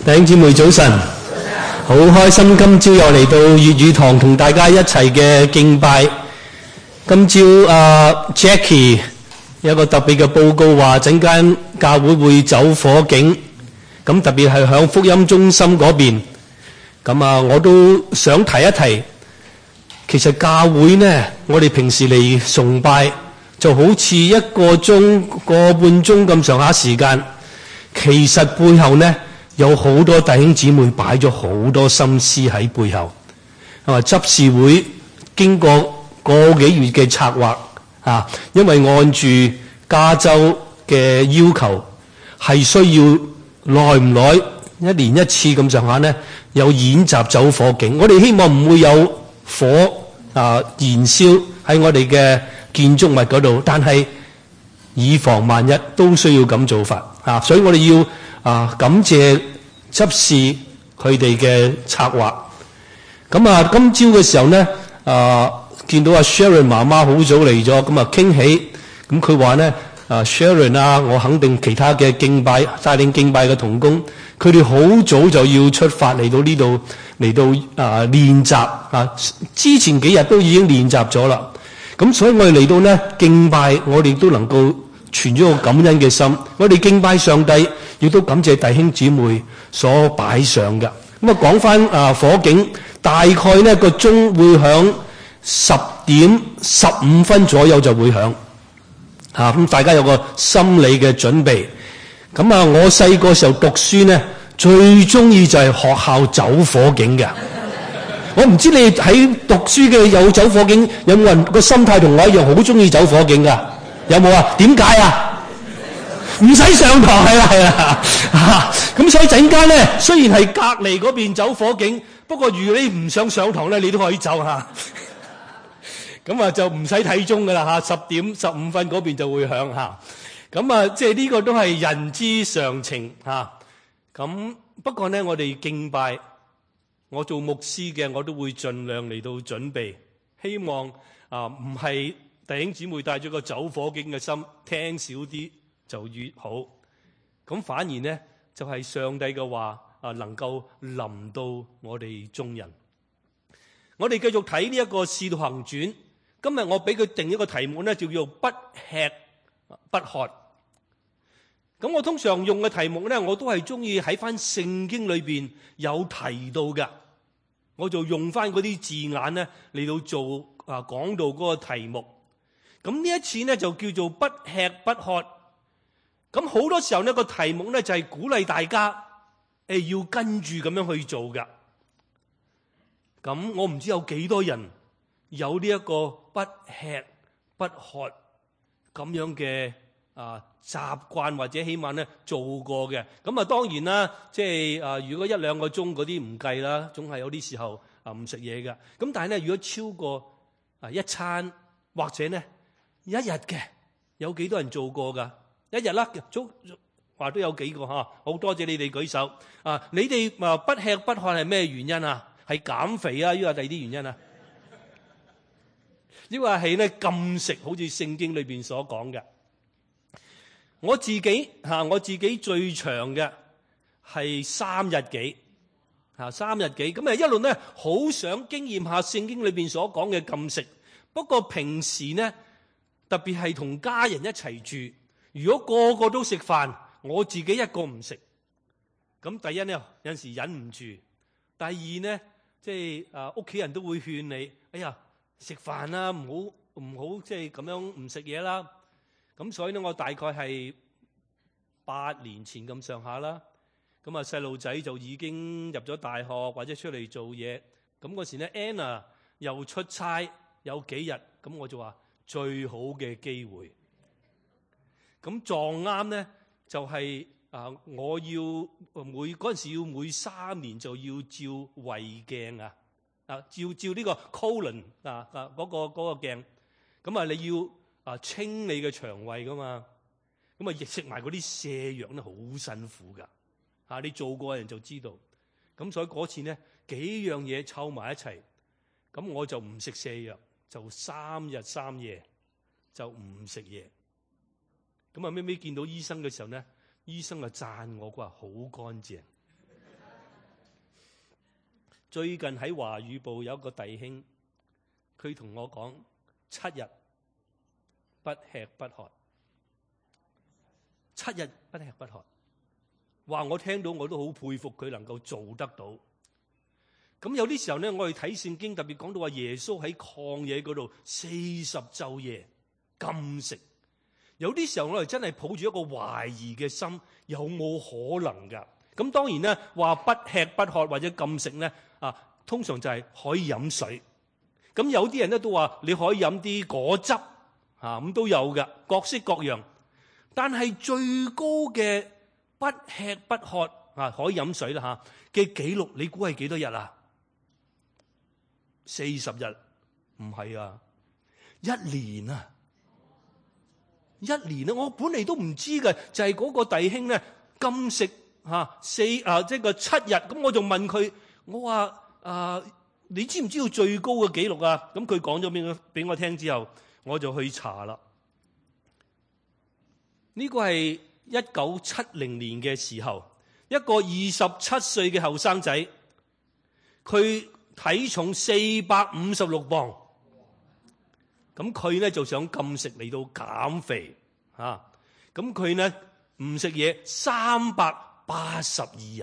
弟兄姊妹早晨，好開心今朝又嚟到粵語堂同大家一齊嘅敬拜。今朝Jackie 有個特別嘅報告話陣間教會會走火警，咁特別係響福音中心嗰邊。咁我都想提一提，其實教會呢，我哋平時嚟崇拜就好似1個鐘、個半鐘咁上下時間，其實背後呢，有好多弟兄姊妹擺咗好多心思喺背後，執事會經過個幾月嘅策劃因為按住加州嘅要求，係需要耐唔耐1年1次咁上下呢，有演習走火警。我哋希望唔會有火燃燒喺我哋嘅建築物嗰度，但係以防萬一都需要咁做法所以我哋要感謝執事佢哋嘅策劃。咁今朝嘅時候呢，見到Sharon 媽媽好早嚟咗，咁傾起，咁佢話呢Sharon我肯定其他嘅帶領敬拜嘅同工，佢哋好早就要出發嚟到呢度嚟到練習之前幾日都已經練習咗啦。咁所以我哋嚟到呢敬拜，我哋都能夠存咗個感恩嘅心，我哋敬拜上帝，亦都感謝弟兄姊妹所擺上嘅。咁講翻火警，大概呢個鐘會響10點15分左右就會響咁大家有個心理嘅準備。咁我細個時候讀書呢，最中意就係學校走火警嘅。我唔知你喺讀書嘅有走火警，有冇人個心態同我一樣好中意走火警噶？有冇啊？點解啊？唔使上堂係啦。咁所以陣間咧，雖然係隔離嗰邊走火警，不過如果你唔想上堂咧，你都可以走咁就唔使睇鐘噶啦10點15分嗰邊就會響咁即係呢個都係人之常情咁不過呢，我哋敬拜，我做牧師嘅，我都會盡量嚟到準備，希望唔係弟兄姊妹帶咗個走火警嘅心，聽少啲就越好。咁反而呢，就係上帝嘅話能夠臨到我哋眾人。我哋繼續睇呢一個《使徒行傳》，今日我俾佢定一個題目呢，就叫不吃不喝。咁我通常用嘅題目呢，我都係中意喺翻聖經裏邊有提到嘅，我就用翻嗰啲字眼呢嚟到做講到嗰個題目。咁呢一次呢，就叫做不吃不喝。咁好多時候呢個題目呢，就係鼓勵大家要跟住咁樣去做㗎。咁我唔知有幾多人有呢一個不吃不喝咁樣嘅習慣，或者起碼呢做過嘅。咁當然啦，即係如果1-2個鐘嗰啲唔計啦，總係有啲時候唔食嘢㗎。咁但係呢，如果超過一餐或者呢一日嘅，有幾多人做過㗎？一日啦，話都有幾個好多謝你哋舉手你哋不吃不喝係咩原因啊？係減肥啊？抑或第二啲原因啊？抑或係呢禁食，好似聖經裏邊所講嘅。我自己最長嘅係3日幾3日幾，咁一路呢好想經驗下聖經裏邊所講嘅禁食。不過平時呢，特別係同家人一齊住，如果個個都食飯，我自己一個唔食，咁第一呢，有陣時忍唔住，第二呢，即係屋企人都會勸你，哎呀，食飯啦，唔好即係咁樣唔食嘢啦。咁所以呢，我大概係8年前咁上下啦。咁細路仔就已經入咗大學或者出嚟做嘢。咁嗰時呢 Anna 又出差有幾日，咁我就話最好嘅機會。咁撞啱呢，就係我要嗰陣時要每3年就要照胃鏡照呢個 colon 嗰個鏡。咁你要清你嘅腸胃噶嘛，咁亦食埋嗰啲瀉藥咧，好辛苦噶你做過嘅人就知道。咁所以嗰次呢，幾樣嘢湊埋一齊，咁我就唔食瀉藥，就3日3夜就唔食嘢。咁尾尾見到醫生嘅時候呢，醫生就讚我，佢話好乾淨最近喺華語部有一個弟兄，佢同我講7日不吃不喝，7日不吃不喝。話我聽到我都好佩服佢能夠做得到。咁有啲時候咧，我哋睇聖經特別講到話耶穌喺曠野嗰度40晝夜禁食。有啲時候我哋真係抱住一個懷疑嘅心，有冇可能㗎？咁當然咧，話不吃不喝或者禁食咧，通常就係可以飲水。咁有啲人咧都話你可以飲啲果汁，咁都有㗎，各式各樣。但係最高嘅不吃不喝可以飲水啦嘅紀錄，你估係幾多日啊？40日？唔係啊，1年啊！1年啊！我本嚟都唔知嘅，就係嗰個弟兄咧禁食即係個7日。咁我就問佢，我話你知唔知道最高嘅紀錄啊？咁佢講咗俾我聽之後，我就去查啦。呢個係1970年嘅時候，一個27歲嘅後生仔，佢體重456磅。咁佢咧就想禁食嚟到減肥，咁佢咧唔食嘢382日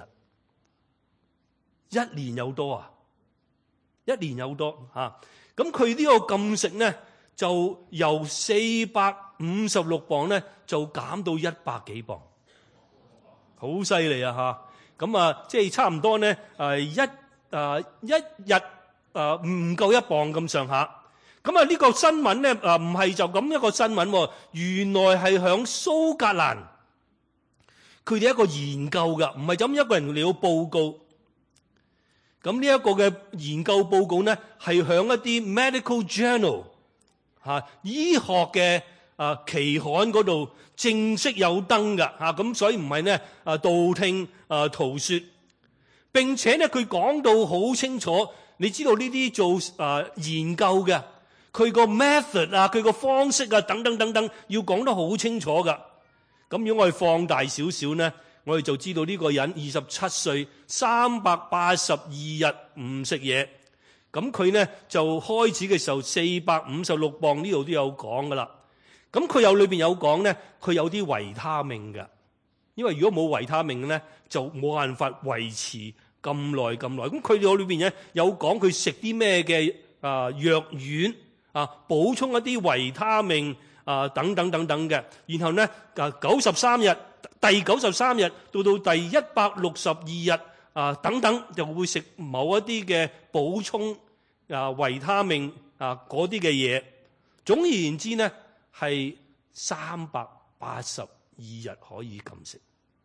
，1年有多啊！1年有多咁佢呢個禁食咧就由456磅咧就減到100幾磅，好犀利啊！咁即係差唔多咧一日唔夠1磅咁上下。咁呢個新聞咧唔係就咁一個新聞，原來係響蘇格蘭，佢哋一個研究噶，唔係就咁一個人嚟到報告。咁呢一個嘅研究報告咧係響一啲 medical journal 醫學嘅期刊嗰度正式有登噶咁所以唔係咧道聽途說，並且咧佢講到好清楚，你知道呢啲做研究嘅。佢個 method 佢個方式等等等等，要講得好清楚噶。咁如果我哋放大少少呢，我哋就知道呢個人27歲，382日唔食嘢。咁佢呢就開始嘅時候456磅，呢度都有講噶啦。咁佢裏邊有講呢，佢有啲維他命噶。因為如果冇維他命呢，就冇辦法維持咁耐咁耐。咁佢裏邊呢有講佢食啲咩嘅藥丸。補充一啲維他命等等等等嘅，然後呢93日，第93日到第162日等等，就會食某一啲嘅補充維他命嗰啲嘅嘢。總而言之呢，係382日可以禁食。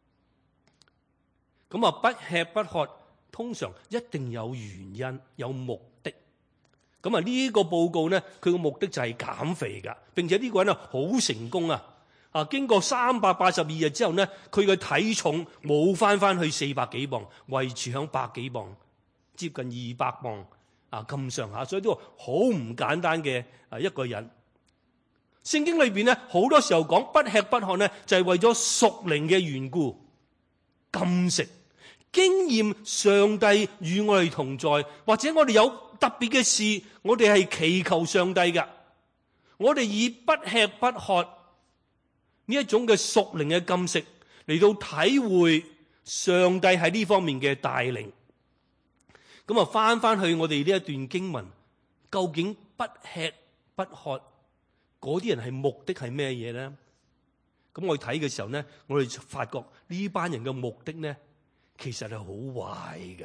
咁不吃不喝，通常一定有原因，有目的。咁呢個報告咧，佢個目的就係減肥噶，並且呢個人好成功啊！經過382日之後咧，佢嘅體重冇翻去400幾磅，維持響100幾磅，接近200磅咁上下，所以都好唔簡單嘅一個人。聖經裏邊咧，好多時候講不吃不喝咧，就係為咗屬靈嘅緣故禁食，經驗上帝與我哋同在，或者我哋有特別嘅事，我哋係祈求上帝噶。我哋以不吃不喝呢一種嘅屬靈嘅禁食嚟到體會上帝喺呢方面嘅帶領。咁翻去我哋呢一段經文，究竟不吃不喝嗰啲人係目的係咩嘢咧？咁我哋睇嘅時候咧，我哋發覺呢班人嘅目的咧，其實係好壞嘅。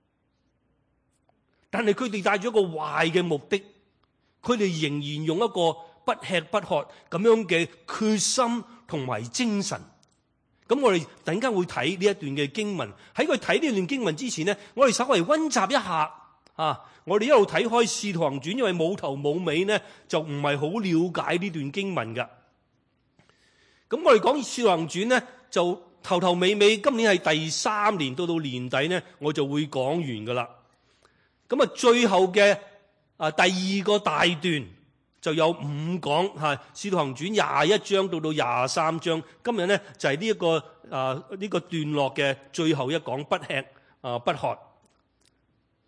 但係佢哋帶咗一個壞嘅目的，佢哋仍然用一個不吃不喝咁樣嘅決心同埋精神。咁我哋突然間會睇呢一段嘅經文。喺佢睇呢段經文之前呢，我哋稍微溫習一下我哋一路睇開《使徒行傳》，因為冇頭冇尾呢，就唔係好了解呢段經文噶。咁我哋講《使徒行傳》呢，就頭頭尾尾，今年係第3年，到年底呢，我就會講完噶啦。咁最後嘅第2個大段就有5講《使徒行傳》21章到23章。今日呢，就係呢一個呢個段落嘅最後一講，不吃不喝。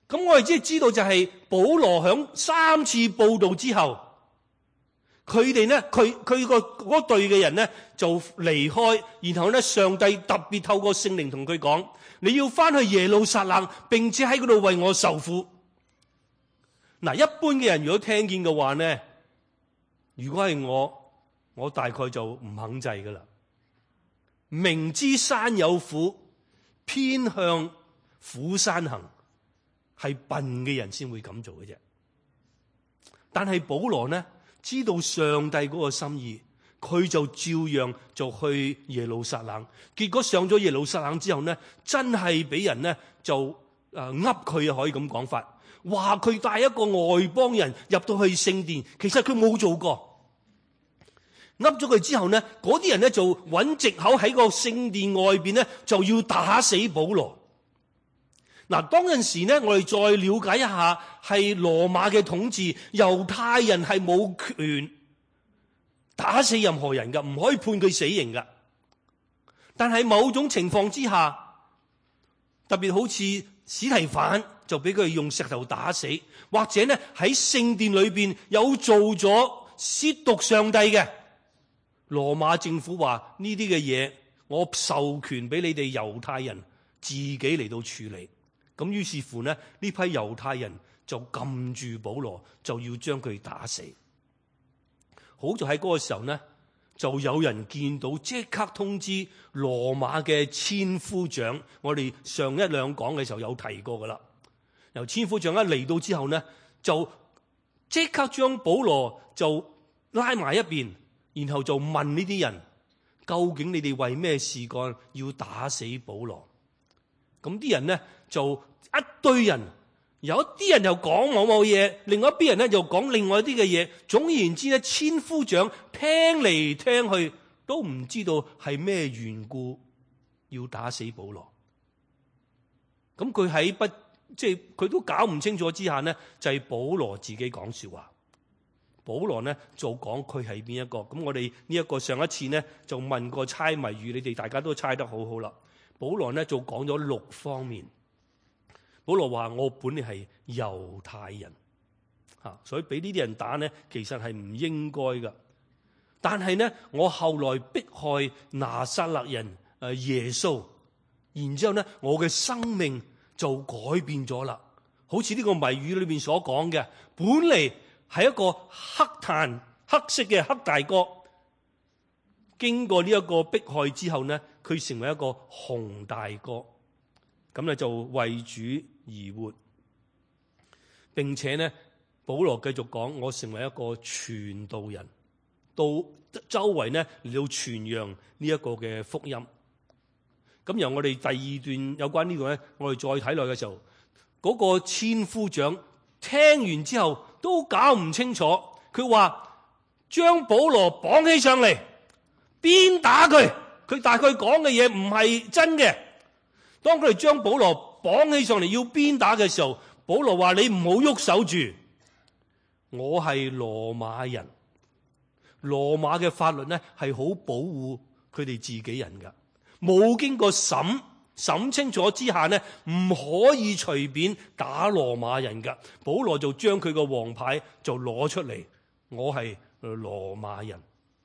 咁我哋即係知道就係保羅響3次佈道之後，佢哋呢，佢個嗰隊嘅人呢就離開，然後呢上帝特別透過聖靈同佢講：你要翻去耶路撒冷，並且喺嗰度為我受苦。嗱，一般嘅人如果聽見嘅話呢，如果係我大概就唔肯制噶啦。明知山有虎，偏向虎山行，係笨嘅人先會咁做嘅啫。但係保羅呢，知道上帝嗰個心意，佢就照樣就去耶路撒冷。結果上咗耶路撒冷之後呢，真係俾人呢就噏佢啊，可以咁講法，話佢帶一個外邦人入到去聖殿，其實佢冇做過。噏咗佢之後呢，嗰啲人呢就揾藉口喺個聖殿外邊呢，就要打死保羅。嗱，當陣時呢，我哋再了解一下，係羅馬嘅統治，猶太人係冇權打死任何人噶，唔可以判佢死刑噶。但係某種情況之下，特別好似司提反就俾佢用石頭打死，或者呢喺聖殿裏邊有做咗褻瀆上帝嘅，羅馬政府話呢啲嘅嘢，我授權俾你哋猶太人自己嚟到處理。咁於是乎呢，呢批猶太人就撳住保羅，就要將佢打死。好在喺嗰個時候呢，就有人見到，即刻通知羅馬嘅千夫長。我哋上一兩講嘅時候有提過噶啦。由千夫長一嚟到之後呢，就即刻將保羅就拉埋一邊，然後就問呢啲人：究竟你哋為咩事幹要打死保羅？咁啲人呢就一堆人，有一啲人又講某某嘢，另外一啲人呢又講另外一啲嘅嘢。總言之呢，千夫長聽嚟聽去都唔知道係咩緣故要打死保羅。咁佢喺不即係佢都搞唔清楚之下呢，就係保羅自己講說話。保羅呢就講佢係邊一個。咁我哋呢一個上一次呢就問過猜謎語，你哋大家都猜得好好啦。保羅呢就講咗6方面。保羅話：我本嚟係猶太人，所以俾呢啲人打呢，其實係唔應該噶。但係呢，我後來迫害拿撒勒人耶穌，然之後呢，我嘅生命就改變咗啦。好似呢個謎語裏面所講嘅，本嚟係一個黑炭黑色嘅黑大哥，經過呢一個迫害之後呢，佢成為一個紅大哥，咁咧就為主而活。並且呢，保羅繼續講：我成為一個傳道人，到周圍呢嚟到傳揚呢一個嘅福音。咁由我哋第2段有關呢個呢，我哋再睇落嘅時候，嗰個千夫長聽完之後都搞唔清楚，佢話將保羅綁起上嚟，鞭打佢。佢大概講嘅嘢唔係真嘅。當佢哋將保羅綁起上嚟要鞭打嘅時候，保羅話：你唔好喐手住，我係羅馬人。羅馬嘅法律呢係好保護佢哋自己人噶，冇經過審清楚之下呢，唔可以隨便打羅馬人噶。保羅就將佢個王牌就攞出嚟，我係羅馬人。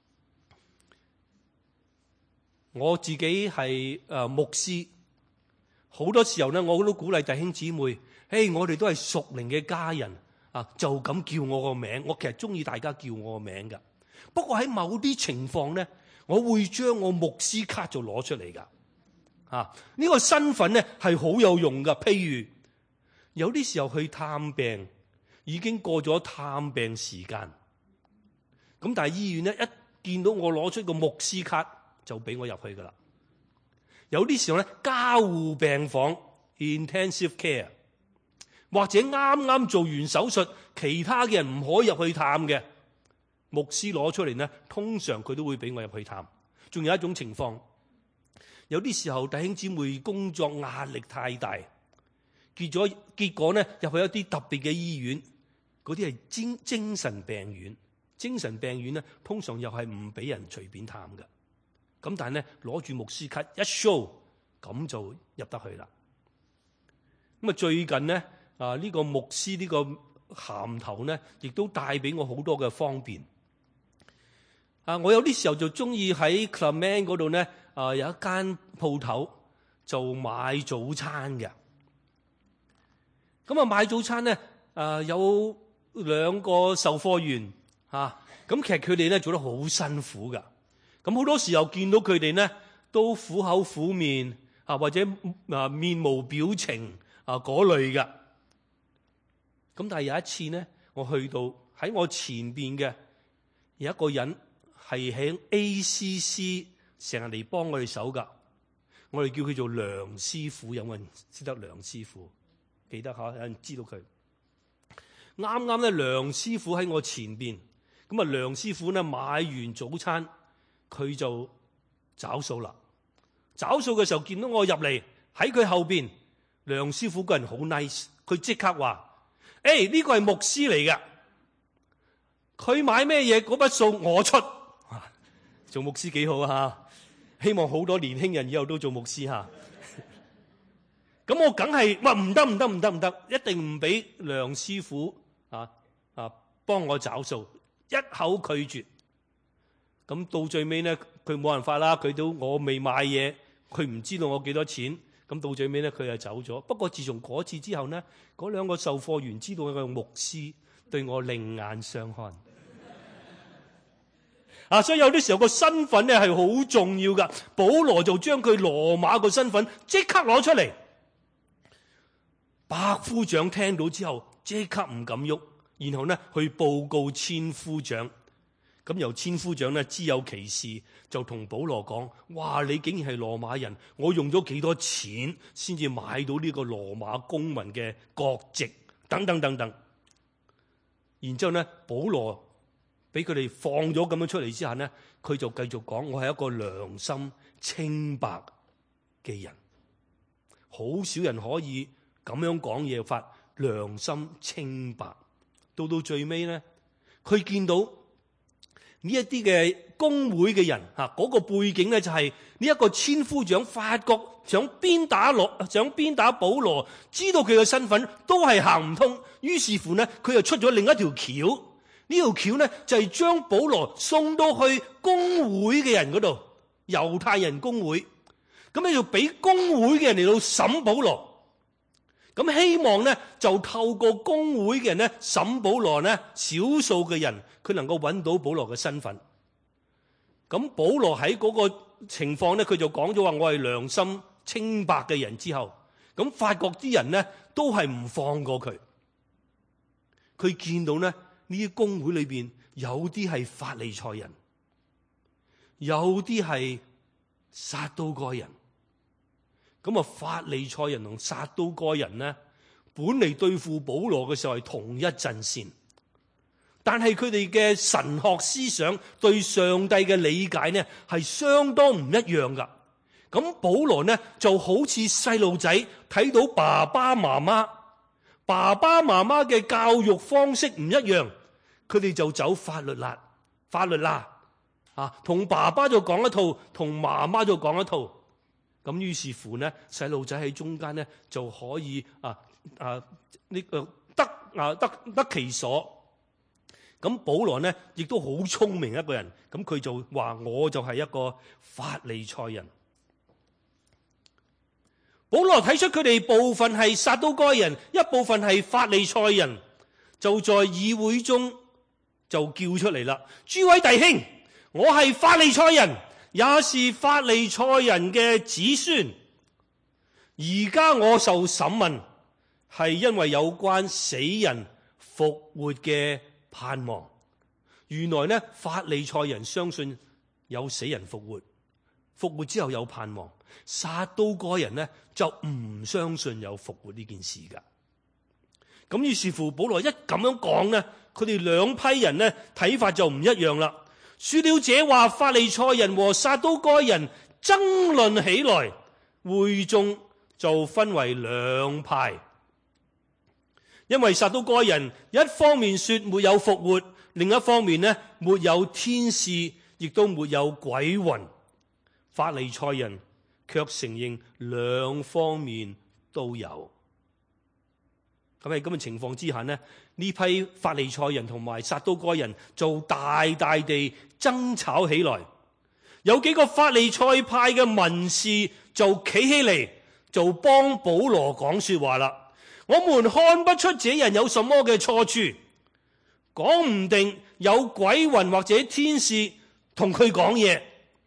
我自己係牧師，好多時候呢，我都鼓勵弟兄姊妹，我哋都係屬靈嘅家人啊，就咁叫我個名。我其實中意大家叫我個名噶。不過喺某啲情況呢，我會將我牧師卡就攞出嚟噶。呢個身份呢係好有用噶。譬如有啲時候去探病，已經過咗探病時間，咁但係醫院呢一見到我攞出個牧師卡，就俾我入去噶啦。有啲時候咧，加護病房 intensive care， 或者啱啱做完手術，其他嘅人唔可以入去探嘅，牧師攞出嚟呢，通常佢都會俾我入去探。仲有一種情況，有啲時候弟兄姊妹工作壓力太大，結果呢入去一啲特別嘅醫院，嗰啲係精神病院。精神病院呢，通常又係唔俾人隨便探嘅。咁但係咧，攞住牧師卡一 show，咁就入得去啦。咁啊，最近呢， 呢個牧師呢個銜頭呢，亦都帶俾我好多嘅方便。我有啲時候就中意喺 Clement 嗰度呢，有一間鋪頭就買早餐嘅。咁買早餐呢，有2個售貨員咁其實佢哋呢做得好辛苦噶。咁好多時候見到佢哋呢都苦口苦面或者面無表情嗰類噶。咁但係有一次呢，我去到喺我前邊嘅有一個人係喺 ACC 成日嚟幫我哋手噶，我哋叫佢做梁師傅。有冇人識得梁師傅？記得有人知道佢。啱啱咧，梁師傅喺我前邊，咁梁師傅呢買完早餐，佢就找數啦。找數嘅時候見到我入嚟，喺佢後邊，梁師傅個人好 nice， 佢即刻話：呢個係牧師嚟㗎，佢買咩嘢嗰筆數我出。做牧師幾好啊！希望好多年輕人以後都做牧師吓。咁我梗係話唔得，一定唔俾梁師傅幫我找數，一口拒絕。咁到最尾呢，佢冇辦法啦，我未買嘢，佢唔知道我幾多錢。咁到最尾呢，佢就走咗。不過自從嗰次之後呢，嗰2個售貨員知道我係牧師，對我另眼相看。所以有啲時候個身份咧係好重要噶。保羅就將佢羅馬個身份即刻攞出嚟。百夫長聽到之後即刻唔敢喐，然後呢去報告千夫長。咁由千夫長呢知有其事，就同保羅講：哇，你竟然係羅馬人，我用咗幾多錢先至買到呢個羅馬公民嘅國籍，等等等等。然之後呢，保羅俾佢哋放咗咁樣出嚟之下呢，佢就繼續講：我係一個良心清白嘅人。好少人可以咁樣講嘢法，良心清白。到最尾呢，佢見到呢一啲嘅公會嘅人嗰個背景呢，就係呢一個千夫長發覺想鞭打保羅，知道佢嘅身份都係行唔通，於是乎呢，佢就出咗另一條橋。呢條橋呢，就係將保羅送到去公會嘅人嗰度，猶太人公會。咁你就俾公會嘅人嚟到審保羅。咁希望呢，就透過公會嘅人呢審保羅呢，少數嘅人佢能夠揾到保羅嘅身份。咁保羅喺嗰個情況呢，佢就講咗話：我係良心清白嘅人。之後咁法國啲人呢，都係唔放過佢。佢見到呢啲公會裏邊有啲係法利賽人，有啲係撒都該人。咁法利賽人同撒都該人呢，本嚟對付保羅嘅時候係同一陣線，但係佢哋嘅神學思想對上帝嘅理解呢，係相當唔一樣噶。咁保羅呢，就好似細路仔睇到爸爸媽媽嘅教育方式唔一樣，佢哋就走法律啦，同爸爸就講一套，同媽媽就講一套。咁於是乎呢，細路仔喺中間呢，就可以得其所。咁保羅呢，亦都好聰明一個人，咁佢就話：我就係一個法利賽人。保羅睇出佢哋部分係撒都該人，一部分係法利賽人，就在議會中就叫出嚟啦：諸位弟兄，我係法利賽人，也是法利賽人嘅子孫。而家我受審問，係因為有關死人復活嘅盼望。原來呢，法利賽人相信有死人復活，復活之後有盼望。撒都該人呢，就唔相信有復活呢件事噶。咁於是乎保羅一咁樣講呢，佢哋兩批人呢，睇法就唔一樣啦。說了這話，法利賽人和撒都該人爭論起來，會眾就分為兩派。因為撒都該人一方面說沒有復活，另一方面呢，沒有天使，亦都沒有鬼魂。法利賽人卻承認兩方面都有。 咁喺咁嘅情況之下呢，呢批法利賽人同埋撒都該人就大大地爭吵起來。有幾個法利賽派嘅文士就企起嚟，就幫保羅講說話啦。我們看不出這人有什麼嘅錯處，講唔定有鬼魂或者天使同佢講嘢。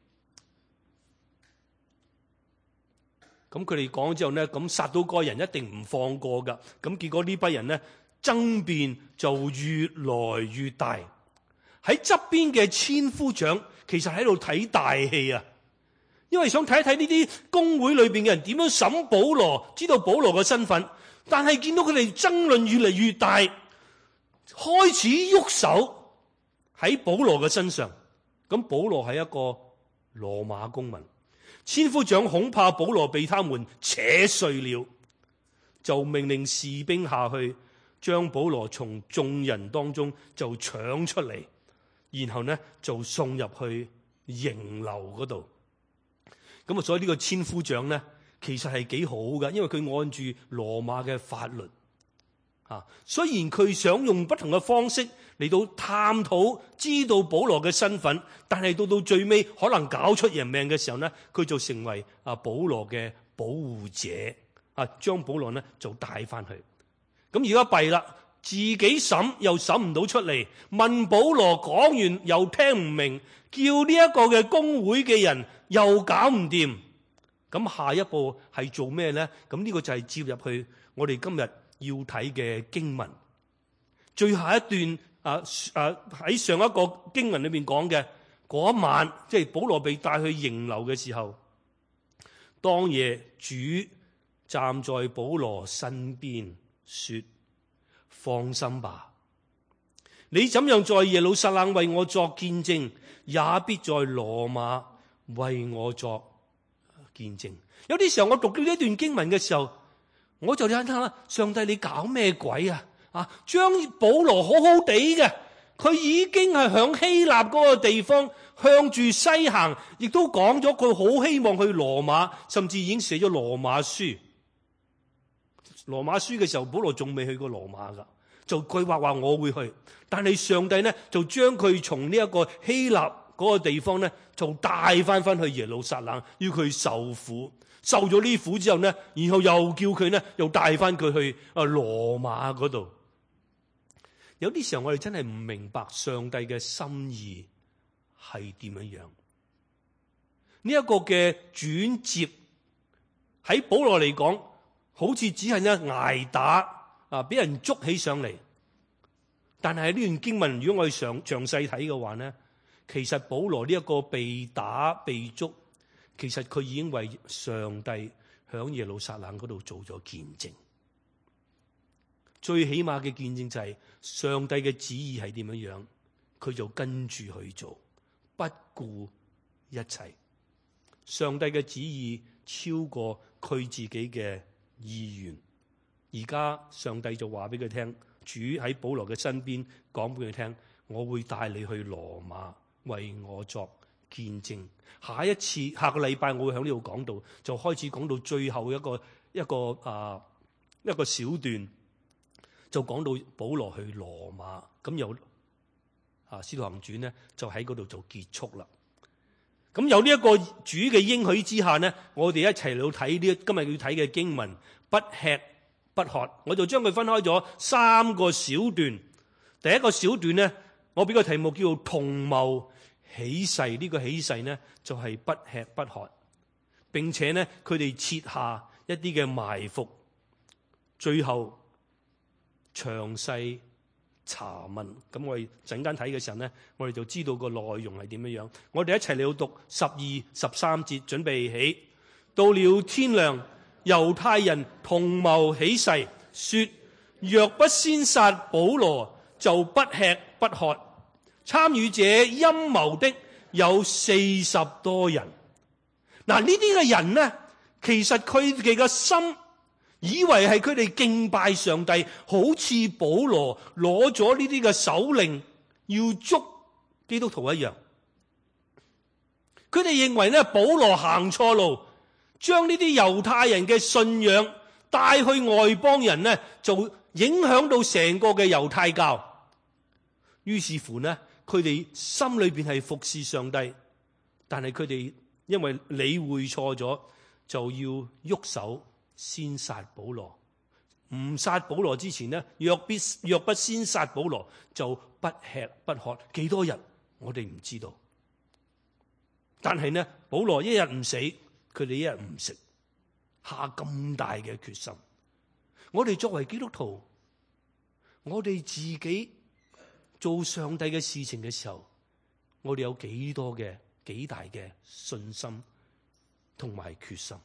咁佢哋講之後呢，咁撒都該人一定唔放過噶。咁結果呢批人呢，爭辯就越來越大。喺側邊嘅千夫長其實喺度睇大戲啊，因為想睇一睇呢啲公會裏邊嘅人點樣審保羅，知道保羅嘅身份。但係見到佢哋爭論越嚟越大，開始喐手喺保羅嘅身上。咁保羅係一個羅馬公民，千夫長恐怕保羅被他們扯碎了，就命令士兵下去將保羅從眾人當中就搶出嚟，然後呢就送入去刑樓嗰度。咁啊，所以呢個千夫長呢，其實係幾好噶，因為佢按住羅馬嘅法律啊。雖然佢想用不同嘅方式嚟到探討知道保羅嘅身份，但係到最尾可能搞出人命嘅時候呢，佢就成為保羅嘅保護者啊，將保羅呢就帶翻去。咁而家弊啦，自己審又審唔到出嚟，問保羅講完又聽唔明，叫呢一個嘅公會嘅人又搞唔掂。咁下一步係做咩呢？咁呢個就係接入去我哋今日要睇嘅經文。最後一段喺上一個經文裏面講嘅嗰一晚，即係保羅被帶去刑樓嘅時候，當夜主站在保羅身邊說：放心吧，你怎樣在耶路撒冷為我作見證，也必在羅馬為我作見證。有啲時候我讀到呢一段經文嘅時候，我就睇下上帝你搞咩鬼啊？將保羅好好地嘅，佢已經係響希臘嗰個地方向住西行，亦都講咗佢好希望去羅馬，甚至已經寫咗羅馬書。羅馬書嘅時候，保羅仲未去過羅馬噶，就佢話我會去，但係上帝呢就將佢從呢一個希臘嗰個地方呢，就帶翻去耶路撒冷，要佢受苦，受咗呢苦之後呢，然後又叫佢呢，又帶翻佢去羅馬嗰度。有啲時候我哋真係唔明白上帝嘅心意係點樣樣。呢一個嘅轉接喺保羅嚟講，好似只係一挨打俾人捉起上嚟。但係呢段經文，如果我哋詳細睇嘅話呢，其實保羅呢一個被打被捉，其實佢已經為上帝響耶路撒冷嗰度做咗見證。最起碼嘅見證就係上帝嘅旨意係點樣樣，佢就跟住去做，不顧一切。上帝嘅旨意超過佢自己嘅意願。而家上帝就話俾佢聽，主喺保羅嘅身邊講俾佢聽，我會帶你去羅馬為我作見證。下個禮拜我會喺呢度講到，就開始講到最後一個小段，就講到保羅去羅馬，咁有使徒行傳呢就喺嗰度就結束啦。咁有呢一個主嘅應許之下呢，我哋一齊嚟睇呢今日要睇嘅經文，不吃不喝。我就將佢分開咗3個小段。第一個小段呢，我俾個題目叫做同謀起誓。呢個起誓呢就係不吃不喝，並且呢佢哋設下一啲嘅埋伏，最後詳細查問。咁我哋陣間睇嘅時候呢，我哋就知道個內容係點樣樣。我哋一齊嚟到讀12、13節，準備起。到了天亮，猶太人同謀起誓，說若不先殺保羅，就不吃不喝。參與這陰謀的有40多人。嗱，呢啲嘅人呢，其實佢哋嘅心以為係佢哋敬拜上帝，好似保羅攞咗呢啲嘅手令要捉基督徒一樣。佢哋認為呢，保羅行錯路，將呢啲猶太人嘅信仰帶去外邦人呢，就影響到成個嘅猶太教。於是乎呢，佢哋心裏邊係服侍上帝，但係佢哋因為理會錯咗，就要喐手先殺保羅。唔殺保羅之前呢，若不先殺保羅，就不吃不喝。幾多日我哋唔知道。但係呢，保羅一日唔死，佢哋一日唔食，下咁大嘅決心。我哋作為基督徒，我哋自己做上帝嘅事情嘅時候，我哋有幾大嘅信心同埋決心。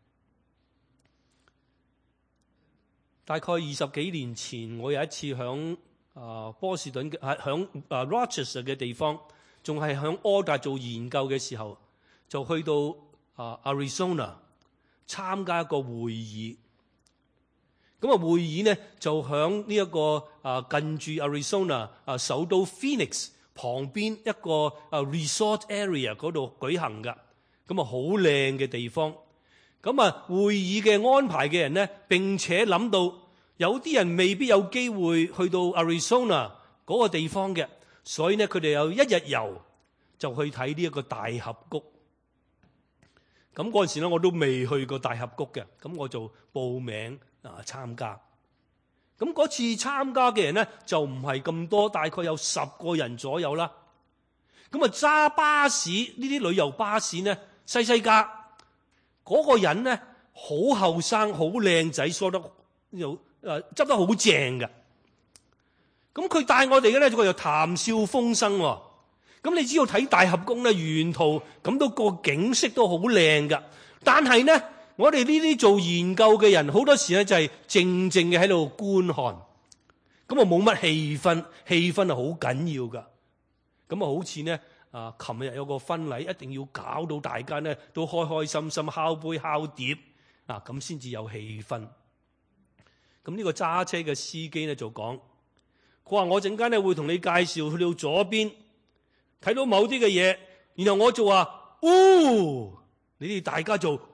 大概20幾年前，我有一次響波士頓響Rochester 嘅地方，仲係響柯達做研究嘅時候，就去到Arizona 參加一個會議。咁啊，會議呢就響呢一個近住 Arizona 首都 Phoenix 旁邊一個resort area 嗰度舉行噶。咁啊，好靚嘅地方。咁啊，會議嘅安排嘅人呢，並且諗到有啲人未必有機會去到 Arizona 嗰個地方嘅，所以呢，佢哋有一日遊就去睇呢一個大峽谷。咁嗰陣時咧，我都未去過大峽谷嘅，咁我就報名參加。咁嗰次參加嘅人呢，就唔係咁多，大概有10個人左右啦。咁啊，揸巴士呢啲旅遊巴士呢，細架。嗰個人呢，好後生，好靚仔，梳得又執得好正嘅。咁佢帶我哋嘅咧，佢又談笑風生。咁你知道睇大峽谷咧，沿途咁都個景色都好靚噶。但係呢，我哋呢啲做研究嘅人，好多時咧就係靜靜嘅喺度觀看。咁啊冇乜氣氛，氣氛係好緊要噶。咁啊好似呢。琴日有個婚禮，一定要搞到大家呢都開開心心，敲杯敲碟，咁先至有氣氛。咁呢個揸車嘅司機呢就講，佢話我陣間呢會同你介紹去到左邊，睇到某啲嘅嘢，然後我就話，你哋大家做，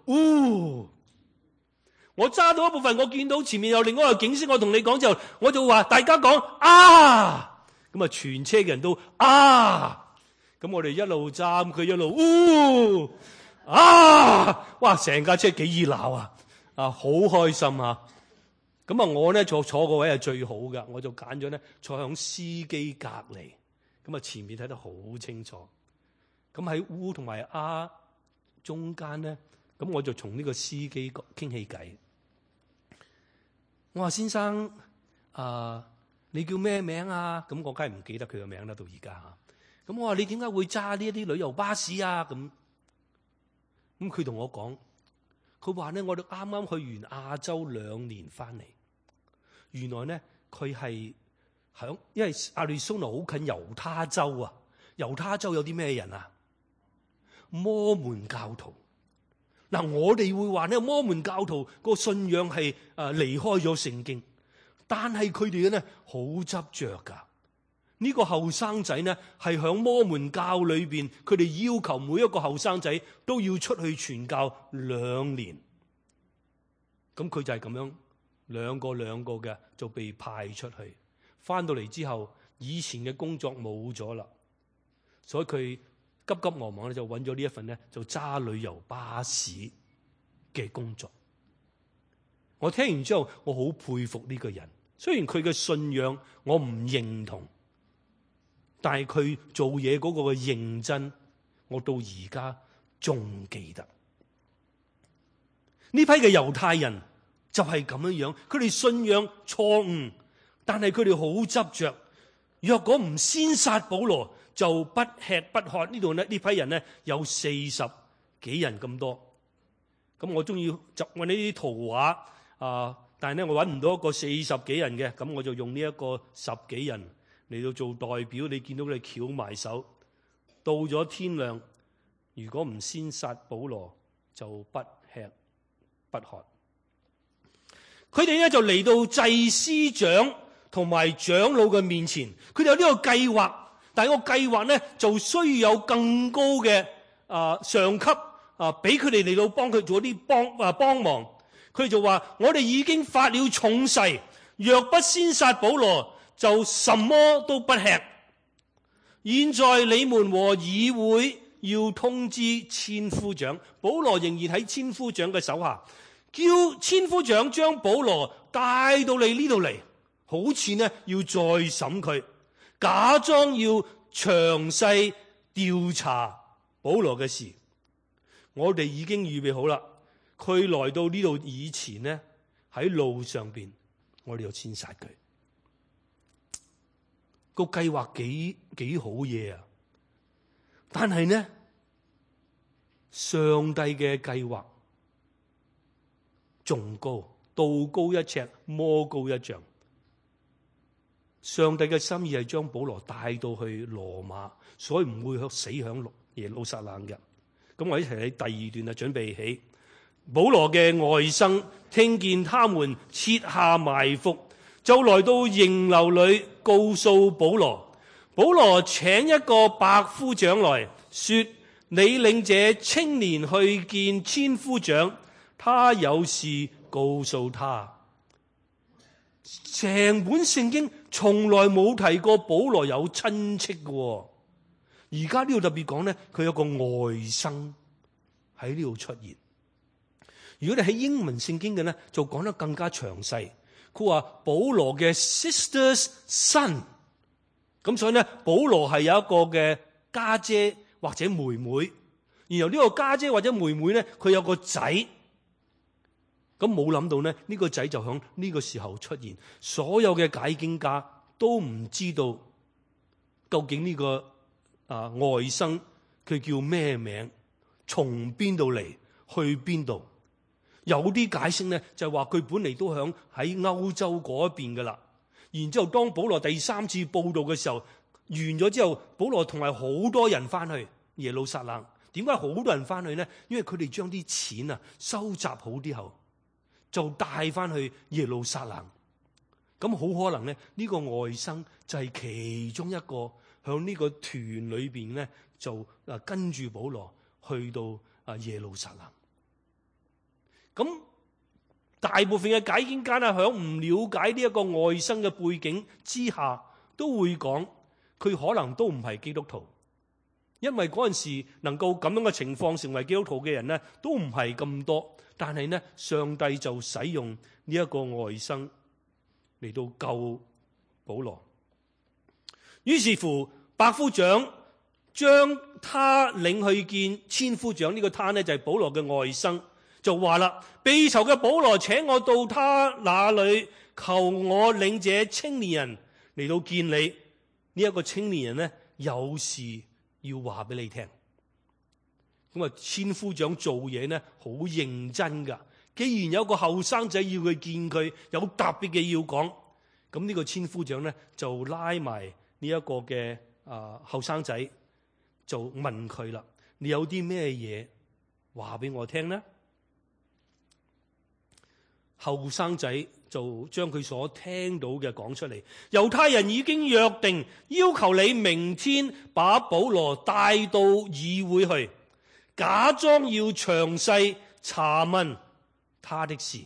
我揸到一部分，我見到前面有另外一個景色，我同你講之後，我就話大家講咁啊，全車嘅人都咁我哋一路揸，佢一路哇！成架車幾熱鬧好開心咁我咧坐個位係最好噶，我就揀咗咧坐響司機隔離，咁前面睇得好清楚。咁喺同埋中間咧，咁我就同呢個司機傾起偈。我話先生，你叫咩名啊？咁我梗係唔記得佢個名啦，到而家咁我話你點解會揸呢一啲旅遊巴士啊？咁佢同我講，佢話咧我哋啱啱去完亞洲2年翻嚟，原來咧佢係因為亞利桑那好近猶他州啊，猶他州有啲咩人啊？摩門教徒。我哋會話咧摩門教徒個信仰係離開咗聖經，但係佢哋咧好執着噶。呢個後生仔呢，係響摩門教裏邊，佢哋要求每一個後生仔都要出去傳教2年。咁佢就係咁樣兩個嘅就被派出去，翻到嚟之後，以前嘅工作冇咗啦，所以佢急急忙忙咧就揾咗呢一份咧就揸旅遊巴士嘅工作。我聽完之後，我好佩服呢個人，雖然佢嘅信仰我唔認同。但係佢做嘢嗰個嘅認真，我到而家仲記得。呢批嘅猶太人就係咁樣，佢哋信仰錯誤，但係佢哋好執着。若果唔先殺保羅，就不吃不喝。呢度呢批人呢有40幾人咁多。咁我中意揾呢啲圖畫但係呢我揾唔到一個40幾人嘅，咁我就用呢一個10幾人嚟到做代表。你見到佢哋翹埋手，到咗天亮，如果唔先殺保羅，就不吃不喝。佢哋咧就嚟到祭司長同埋長老嘅面前，佢哋有呢個計劃，但係個計劃咧就需要有更高嘅上級俾佢哋嚟到幫佢做啲幫忙。佢哋就話：我哋已經發了重誓， 若不先殺保羅，就什麼都不吃。現在你們和議會要通知千夫長。保羅仍然喺千夫長嘅手下，叫千夫長將保羅帶到你呢度嚟，好似呢要再審佢，假裝要詳細調查保羅嘅事。我哋已經預備好啦，佢來到呢度以前呢，喺路上邊，我哋就先殺佢。個計劃幾好嘢啊！但係呢，上帝嘅計劃仲高，道高一尺，魔高一丈。上帝嘅心意係將保羅帶到去羅馬，所以唔會死響耶路撒冷嘅。咁我一齊喺第二段啊，準備起。保羅嘅外甥聽見他們設下埋伏，就來到營樓裏告訴保羅。保羅請一個百夫長來說：你領這青年去見千夫長，他有事告訴他。成本聖經從來冇提過保羅有親戚嘅，而家呢度特別講呢，佢有個外甥喺呢度出現。如果你喺英文聖經嘅呢，就講得更加詳細。佢話保羅嘅 sister's son， 咁所以呢，保羅係有一個嘅家姐或者妹妹，然後呢個家姐或者妹妹呢，佢有個仔，咁冇諗到呢，呢個仔就響呢個時候出現。所有嘅解經家都唔知道究竟呢個外甥佢叫咩名，從邊度嚟，去邊度。有啲解釋呢，就係話佢本嚟都喺歐洲嗰邊噶啦，然之後當保羅第三次佈道嘅時候完咗之後，保羅同埋好多人翻去耶路撒冷。點解好多人翻去呢？因為佢哋將啲錢收集好之後，就帶翻去耶路撒冷。咁好可能呢，呢個外甥就係其中一個向呢個團裏邊呢，就跟住保羅去到耶路撒冷。咁大部分嘅解經家咧，響唔了解呢一個外甥嘅背景之下，都會講佢可能都唔係基督徒，因為嗰陣時能夠咁樣嘅情況成為基督徒嘅人呢，都唔係咁多。但係呢，上帝就使用呢一個外甥嚟到救保羅。於是乎，百夫長將他領去見千夫長，呢個他呢，就係保羅嘅外甥。就話啦，被囚嘅保羅請我到他那裏，求我領這青年人嚟到見你。呢一個青年人呢，有事要話俾你聽。咁啊，千夫長做嘢呢，好認真噶。既然有個後生仔要去見佢，有特別嘅要講，咁呢個千夫長呢，就拉埋呢一個嘅後生仔，就問佢啦：你有啲咩嘢話俾我聽呢？後生仔就將佢所聽到嘅講出嚟。猶太人已經約定，要求你明天把保羅帶到議會去，假裝要詳細查問他的事。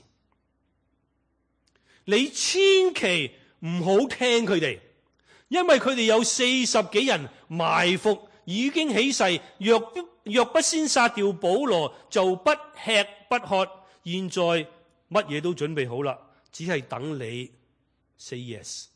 你千祈唔好聽佢哋，因為佢哋有40幾人埋伏，已經起誓，若不先殺掉保羅，就不吃不喝。現在乜嘢都準備好啦，只係等你 say yes。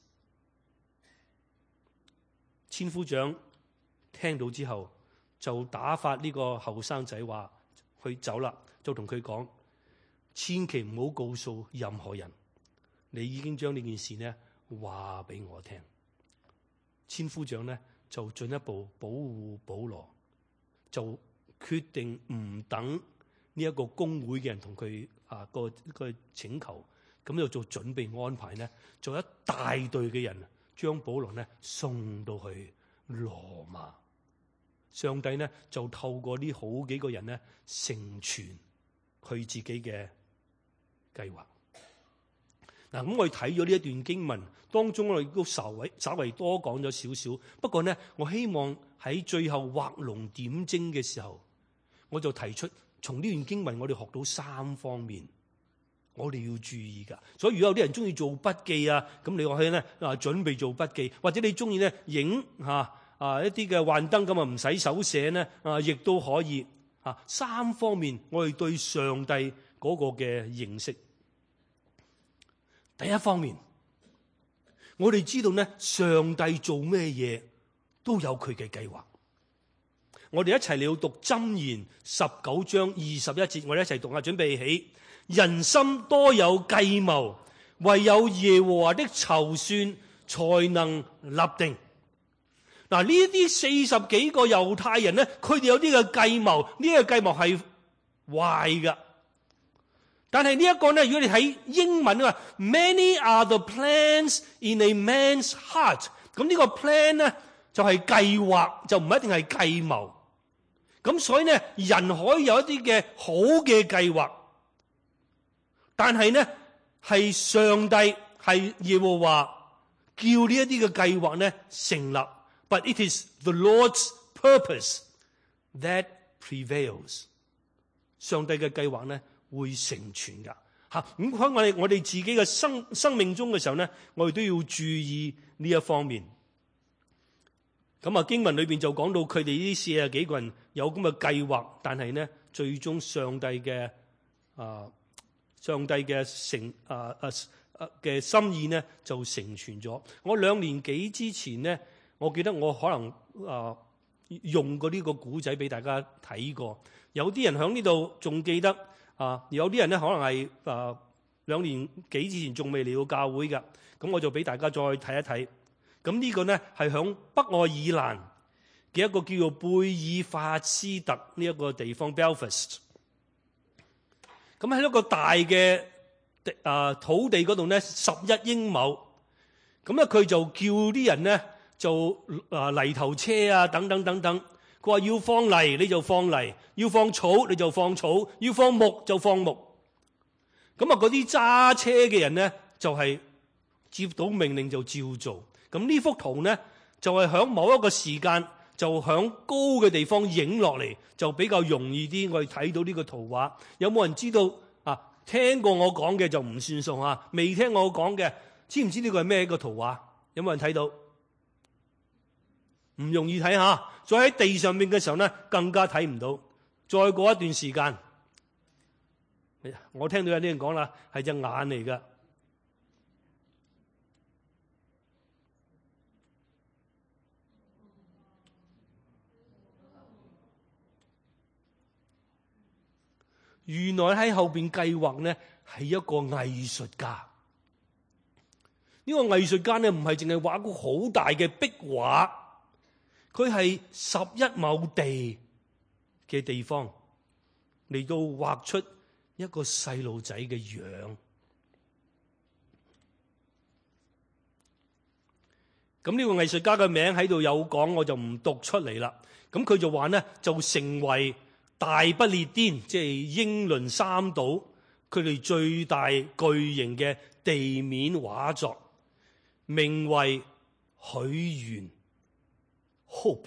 千夫長聽到之後，就打發呢個後生仔話去走啦，就同佢講：千祈唔好告訴任何人，你已經將呢件事呢話俾我聽。千夫長呢就進一步保護保羅，就決定唔等呢一個公會嘅人同佢個請求，咁就做準備安排呢，做一大隊嘅人將保羅呢送到去羅馬。上帝呢就透過呢好幾個人呢成全佢自己嘅計劃。嗱，咁我哋睇咗呢一段經文當中，我哋都稍微多講咗少少。不過呢，我希望喺最後畫龍點睛嘅時候，我就提出從呢段經文我哋學到3方面， 我哋要注意噶。所以如果有啲人中意做筆記啊，咁你話去咧準備做筆記，或者你中意咧影一啲嘅幻燈咁啊，唔使手寫咧亦都可以三方面我哋對上帝嗰個嘅認識。第一方面，我哋知道咧上帝做咩嘢都有佢嘅計劃。我哋一齊嚟讀箴言19章21節，我哋一齊讀下，準備起。人心多有計謀，唯有耶和華的籌算才能立定。嗱，呢啲40幾個猶太人咧，佢哋有啲嘅計謀，呢個計謀係壞噶。但係呢一個咧，如果你睇英文啊 ，Many are the plans in a man's heart。咁呢個 plan 咧就係計劃，就唔一定係計謀。咁所以咧，人可以有一啲嘅好嘅計劃，但係咧係上帝係耶和華叫呢一啲嘅計劃咧成立。But it is the Lord's purpose that prevails。上帝嘅計劃咧會成全噶吓。咁喺我哋自己嘅生命中嘅時候咧，我哋都要注意呢一方面。咁經文裏邊就講到佢哋呢40幾個人有咁嘅計劃，但係咧最終上帝嘅嘅心意咧就成全咗。我2年幾之前咧，我記得我可能用過呢個古仔俾大家睇過。有啲人喺呢度仲記得有啲人咧可能係2年幾之前仲未嚟到教會㗎。咁我就俾大家再睇一睇。咁呢個咧係響北愛爾蘭嘅一個叫做貝爾法斯特呢一個地方 Belfast。咁喺一個大嘅土地嗰度咧11英畝。咁咧佢就叫啲人咧就泥頭車啊等等等等。佢話要放泥你就放泥，要放草你就放草，要放木就放木。咁嗰啲揸車嘅人咧就係接到命令就照做。咁呢幅圖呢，就係響某一個時間就響高嘅地方影落嚟，就比較容易啲我哋睇到呢個圖畫。有冇人知道聽過我講嘅就唔算數啊，未聽我講嘅知唔知呢個係咩一個圖畫？有冇人睇到？唔容易睇下，再喺地上面嘅時候呢，更加睇唔到。再過一段時間，我聽到有啲人講啦，係隻眼嚟噶。原來喺後邊計劃呢係一個藝術家。呢個藝術家呢唔係淨係畫個好大嘅壁畫，佢係11畝地嘅地方嚟到畫出一個細路仔嘅樣。咁呢個藝術家嘅名喺度有講，我就唔讀出嚟啦。咁佢就話呢，就成為大不列顛，即係英倫三島，佢哋最大巨型嘅地面畫作，名為許願 Hope。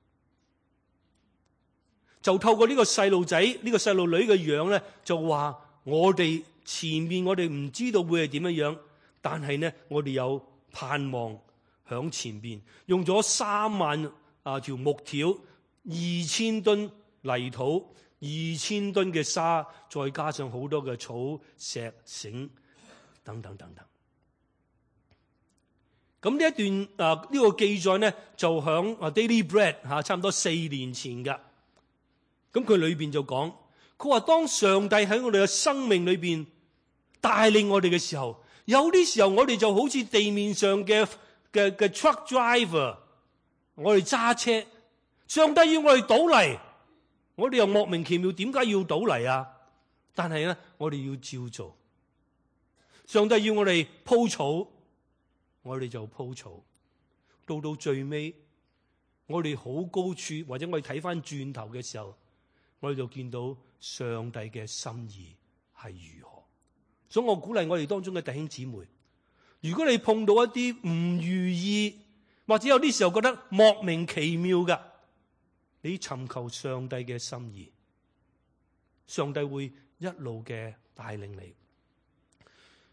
就透過呢個細路仔、呢個細路女嘅樣咧，就話我哋前面我哋唔知道會係點樣樣，但係呢，我哋有盼望響前邊，用咗3萬條木條，2000噸泥土，2000噸嘅沙，再加上好多嘅草、石、繩等等等等。咁呢一段呢個記載呢，就響 Daily Bread 差唔多4年前噶。咁佢裏邊就講，佢話當上帝喺我哋嘅生命裏邊帶領我哋嘅時候，有啲時候我哋就好似地面上嘅 truck driver， 我哋揸車，上帝要我哋倒泥。我哋又莫名其妙，點解要倒泥啊？但係咧，我哋要照做。上帝要我哋鋪草，我哋就鋪草。到最尾，我哋好高處，或者我哋睇翻轉頭嘅時候，我哋就見到上帝嘅心意係如何。所以我鼓勵我哋當中嘅弟兄姊妹，如果你碰到一啲唔如意，或者有啲時候覺得莫名其妙㗎，你尋求上帝嘅心意，上帝會一路嘅帶領你。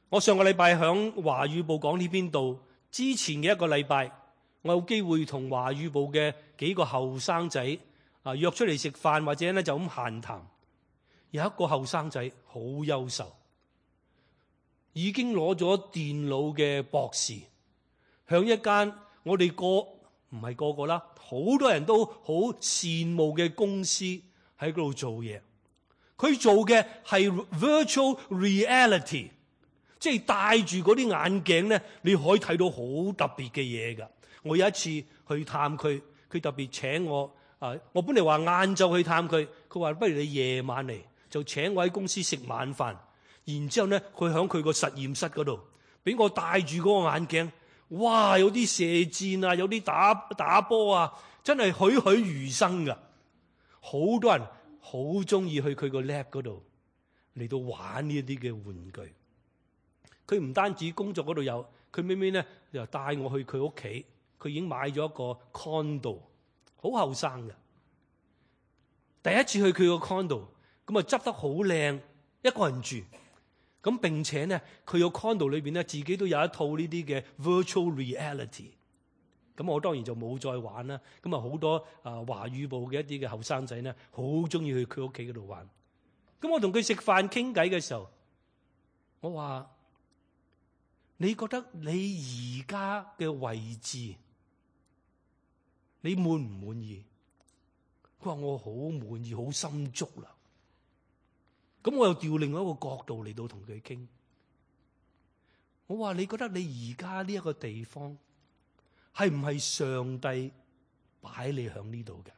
我上個禮拜響華語部講呢篇道之前嘅一個禮拜，我有機會同華語部嘅幾個後生仔約出嚟食飯，或者咧就咁閒談。有一個後生仔好優秀，已經攞咗電腦嘅博士，向一間我哋唔係個個啦，好多人都好羨慕嘅公司喺嗰度做嘢。佢做嘅係 virtual reality， 即係戴住嗰啲眼鏡咧，你可以睇到好特別嘅嘢噶。我有一次去探佢，佢特別請我我本嚟話晏晝去探佢，佢話不如你夜晚嚟，就請我喺公司食晚飯。然之後咧，佢喺佢個實驗室嗰度，俾我戴住嗰個眼鏡，哇！有啲射箭啊，有啲打波啊，真係栩栩如生噶。好多人好中意去佢個 lab 嗰度嚟到玩呢一啲嘅玩具。佢唔單止工作嗰度有，佢尾尾咧又帶我去佢屋企，佢已經買咗一個 condo， 好後生嘅。第一次去佢個 condo， 咁啊執得好靚，一個人住。咁並且咧，佢個 condo 裏邊咧，自己都有一套呢啲嘅 virtual reality。咁我當然就冇再玩啦。咁啊好多華語部嘅一啲嘅後生仔咧，好中意去佢屋企嗰度玩。咁我同佢食飯傾偈嘅時候，我話：你覺得你而家嘅位置，你滿唔滿意？佢話我好滿意，好心足啦。咁我又調另外一個角度嚟到同佢傾。我話：你覺得你而家呢一個地方係唔係上帝擺你響呢度嘅？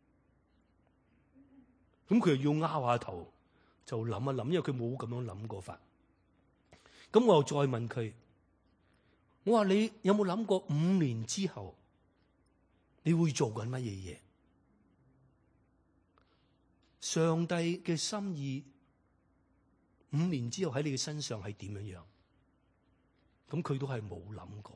咁佢又要拗下頭，就諗一諗，因為佢冇咁樣諗過法。咁我又再問佢，我話：你有冇諗過5年之後你會做緊乜嘢嘢？上帝嘅心意5年之後喺你嘅身上係點樣樣？咁佢都係冇諗過。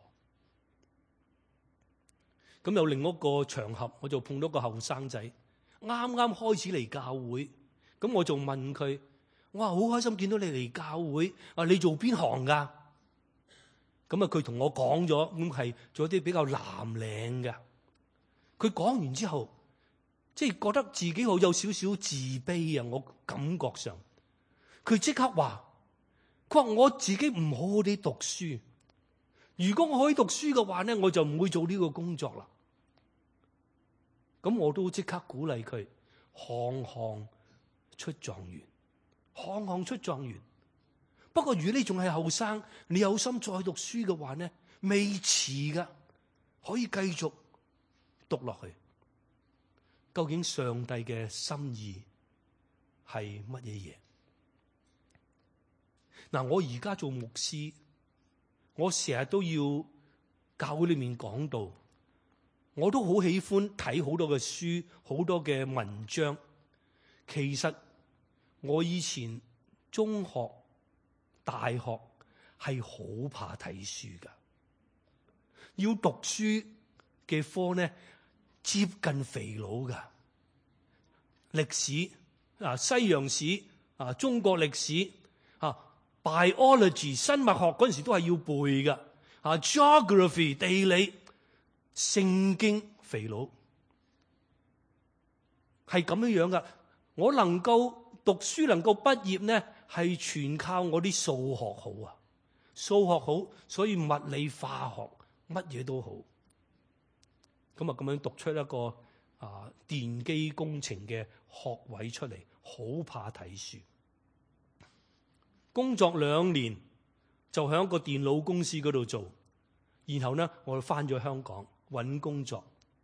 咁有另一個場合，我就碰到個後生仔，啱啱開始嚟教會。咁我就問佢：我話好開心見到你嚟教會，你做邊行㗎？咁啊，佢同我講咗，咁係做一啲比較藍領嘅。佢講完之後，即係覺得自己好有少少自卑啊！我感覺上，佢即刻話：佢話我自己唔好好地讀書。如果我可以讀書嘅話咧，我就唔會做呢個工作啦。咁我都即刻鼓勵佢，行行出狀元，行行出狀元。不過如果你仲係後生，你有心再讀書嘅話咧，未遲噶，可以繼續讀落去。究竟上帝嘅心意係乜嘢嘢？嗱，我而家做牧師，我成日都要教會裏面講道，我都好喜歡睇好多嘅書，好多嘅文章。其實我以前中學、大學係好怕睇書噶，要讀書嘅科呢，接近肥佬噶。歷史西洋史中國歷史biology 生物學嗰陣時都係要背噶，geography 地理，聖經肥佬係咁樣樣噶。我能夠讀書能夠畢業呢，係全靠我啲數學好啊，數學好，所以物理化學乜嘢都好。咁樣讀出一個電機工程嘅學位出嚟，好怕睇書。工作2年就喺一個電腦公司嗰度做，然後呢，我就翻咗香港揾工作。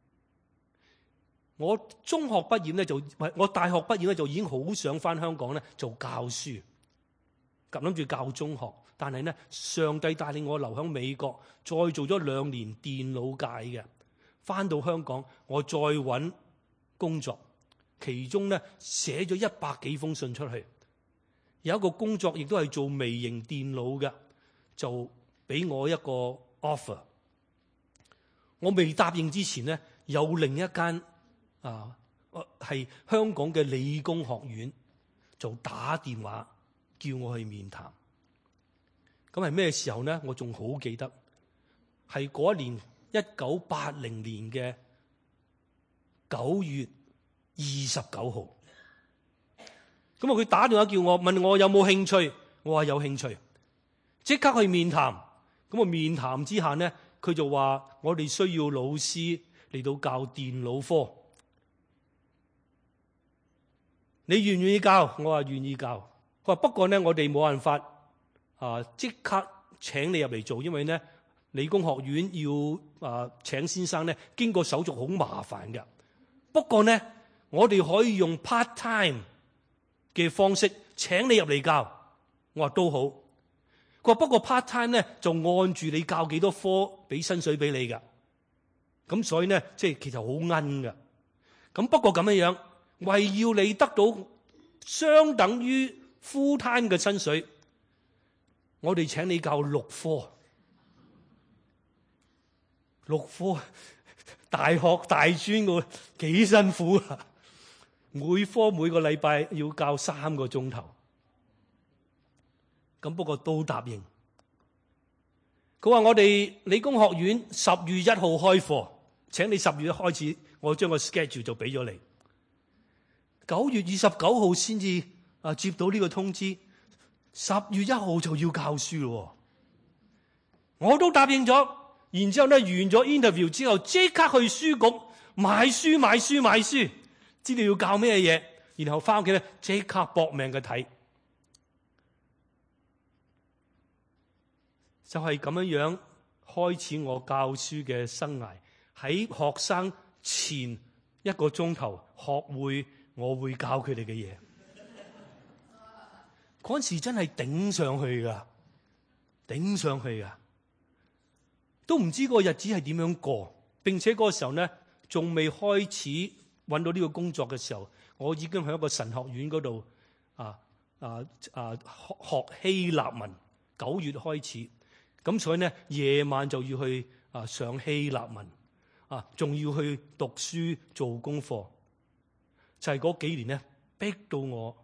我中學畢業咧我大學畢業咧就已經好想翻香港咧做教書，諗住教中學。但係呢，上帝帶領我留喺美國，再做咗2年電腦界嘅。翻到香港，我再揾工作，其中呢寫咗100幾封信出去。有一個工作亦都係做微型電腦嘅，就俾我一個 offer。我未答應之前呢，有另一間係香港嘅理工學院就打電話叫我去面談。 咁係咩時候呢？我仲好記得，係嗰一年1980年嘅9月29號。咁佢打電話叫我，問我有冇興趣，我話有興趣，即刻去面談。咁面談之下呢，佢就話我哋需要老師嚟到教電腦科，你願唔願意教？我話願意教。佢話不過呢，我哋冇辦法即刻請你入嚟做，因為呢理工學院要請先生呢，經過手續好麻煩嘅。不過呢，我哋可以用 part time 嘅方式請你入嚟教。我話都好。佢話不過 part time 呢，就按住你教幾多科俾薪水俾你噶。咁所以呢，即係其實好奀噶。咁不過咁樣，為要你得到相等於 full time 嘅薪水，我哋請你教6科。6科大學大專嘅幾辛苦啊！每科每個禮拜要教3個鐘頭。咁不過都答應。佢話我哋理工學院10月1號開課，請你10月1開始，我將個 schedule 就俾咗你。9月29號先至接到呢個通知，10月1號就要教書咯。我都答應咗，然之後咧完咗 interview 之後，即刻去書局買書，知道要教咩嘢，然後翻屋企咧即刻搏命嘅睇。就係咁樣開始我教書嘅生涯，喺學生前1個鐘頭學會我會教佢哋嘅嘢。嗰陣時真係頂上去噶，都唔知個日子係點樣過。並且嗰個時候呢，仲未開始揾到呢個工作嘅時候，我已經喺一個神學院嗰度學希臘文。9月開始。咁所以呢，夜晚就要去上希臘文，仲要去讀書做功課。就係嗰幾年呢，逼到我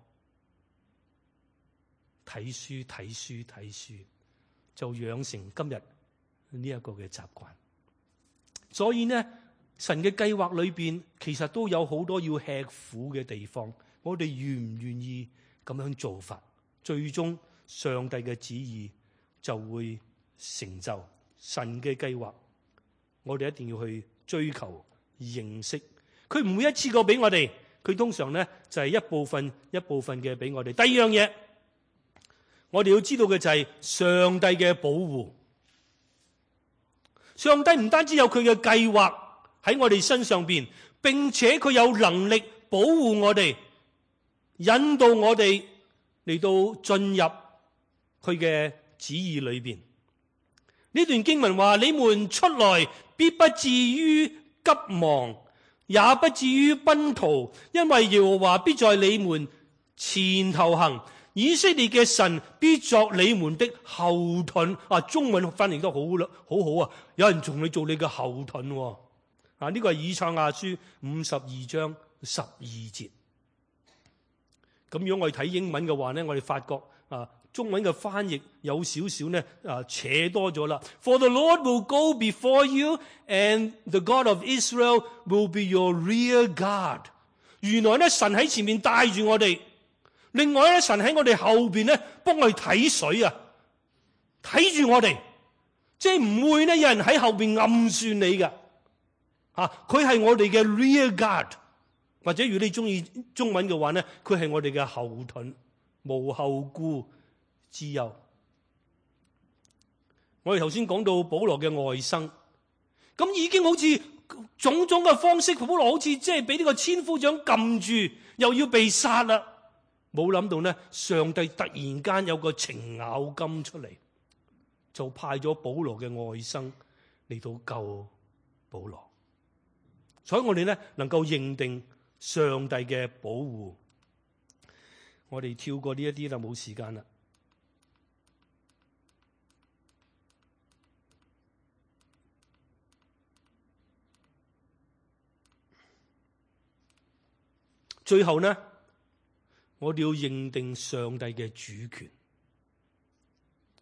睇書，就養成今日呢一個嘅習慣。所以呢，神嘅計劃裏邊其實都有好多要吃苦嘅地方。我哋願唔願意咁樣做法，最終上帝嘅旨意就會成就。神嘅計劃，我哋一定要去追求認識。佢唔會一次過俾我哋，佢通常呢就係一部分嘅俾我哋。第二樣嘢，我哋要知道嘅就係上帝嘅保護。上帝唔單止有佢嘅計劃喺我哋身上邊，並且佢有能力保護我哋，引導我哋嚟到進入佢嘅旨意裏邊。呢段經文話：你們出來必不至於急忙，也不至於奔逃，因為耶和華必在你們前頭行，以色列嘅神必作你們的後盾。中文翻譯得好好啊！有人從你做你嘅後盾。呢個係以賽亞書52章12節。咁如果我哋睇英文嘅話呢，我哋發覺中文嘅翻譯有少少呢扯多咗啦。For the Lord will go before you, and the God of Israel will be your rear guard。原來呢，神喺前面帶住我哋，另外咧，神喺我哋後邊咧幫我哋睇水啊，睇住我哋，即係唔會呢有人喺後邊暗算你㗎。佢係我哋嘅 rear guard， 或者如果你中意中文嘅話呢，佢係我哋嘅後盾，無後顧之憂。我哋頭先講到保羅嘅外甥，咁已經好似種種嘅方式，保羅好似即係俾呢個千夫長撳住，又要被殺啦。冇諗到呢，上帝突然間有個程咬金出嚟，就派咗保羅嘅外甥嚟到救保羅。所以我哋呢能夠認定上帝嘅保護。我哋跳過呢一啲啦，冇時間啦。最後呢，我哋要認定上帝嘅主權。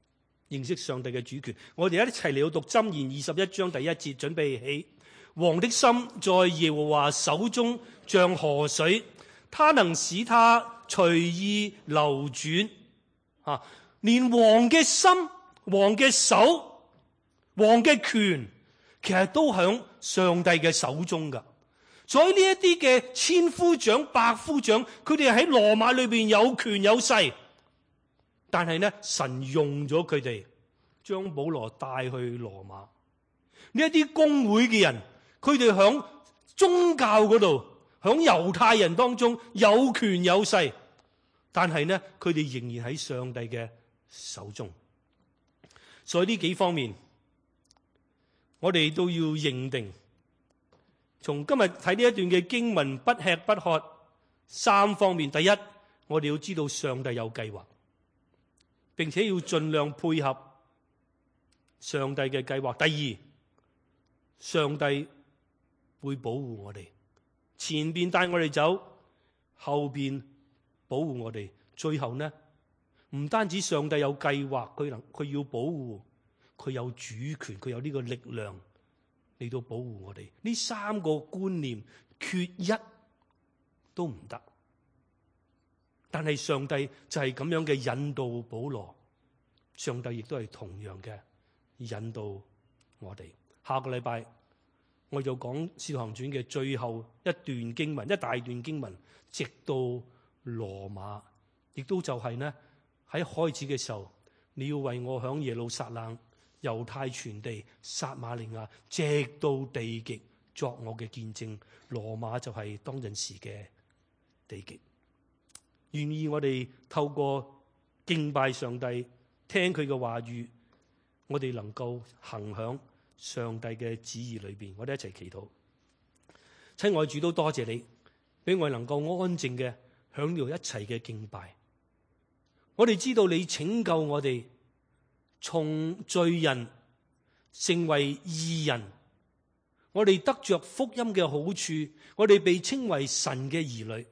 認識上帝嘅主權。我哋一齊嚟到讀箴言21章第1節，準備起。王的心在耶和華手中像河水，他能使他隨意流轉。連王嘅心、王嘅手、王嘅權，其實都響上帝嘅手中噶。所以呢一啲嘅千夫長、百夫長，佢哋喺羅馬裏邊有權有勢，但係呢，神用咗佢哋，將保羅帶去羅馬。呢一啲公會嘅人，佢哋響宗教嗰度，響猶太人當中有權有勢，但係呢，佢哋仍然喺上帝嘅手中。所以呢幾方面，我哋都要認定。從今日睇呢一段嘅經文，不吃不喝三方面。第一，我哋要知道上帝有計劃，並且要盡量配合上帝嘅計劃。第二，上帝會保護我哋，前邊帶我哋走，後邊保護我哋。最後呢，唔單止上帝有計劃，佢要保護，佢有主權，佢有呢個力量嚟到保護我哋。呢三個觀念缺一都唔得。但係上帝就係咁樣嘅引導保羅，上帝亦都係同樣嘅引導我哋。下個禮拜我就講《使徒行傳》嘅最後一段經文，一大段經文，直到羅馬，亦都就係呢，喺開始嘅時候，你要為我響耶路撒冷、猶太全地、撒瑪利亞，直到地極作我嘅見證。羅馬就係當陣時嘅地極。願意我哋透過敬拜上帝，聽佢嘅話語，我哋能夠行響上帝嘅旨意裏邊。我哋一齊祈禱。親愛主，都多謝你俾我哋能夠安靜嘅響呢度一齊嘅敬拜。我哋知道你拯救我哋從罪人成為義人，我哋得着福音嘅好處，我哋被稱為神嘅兒女。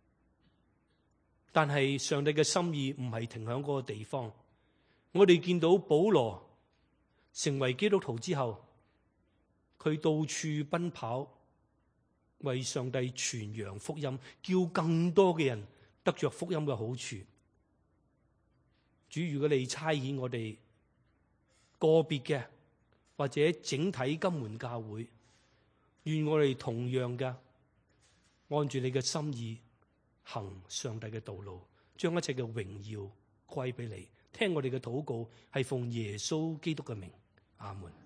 但係上帝嘅心意唔係停響嗰個地方。我哋見到保羅成為基督徒之後，佢到處奔跑，為上帝傳揚福音，叫更多嘅人得着福音嘅好處。主，如果你差遣我哋個別嘅或者整體金門教會，願我哋同樣嘅按住你嘅心意行上帝嘅道路，將一切嘅榮耀歸俾你。聽我哋嘅禱告係奉耶穌基督嘅名，阿門。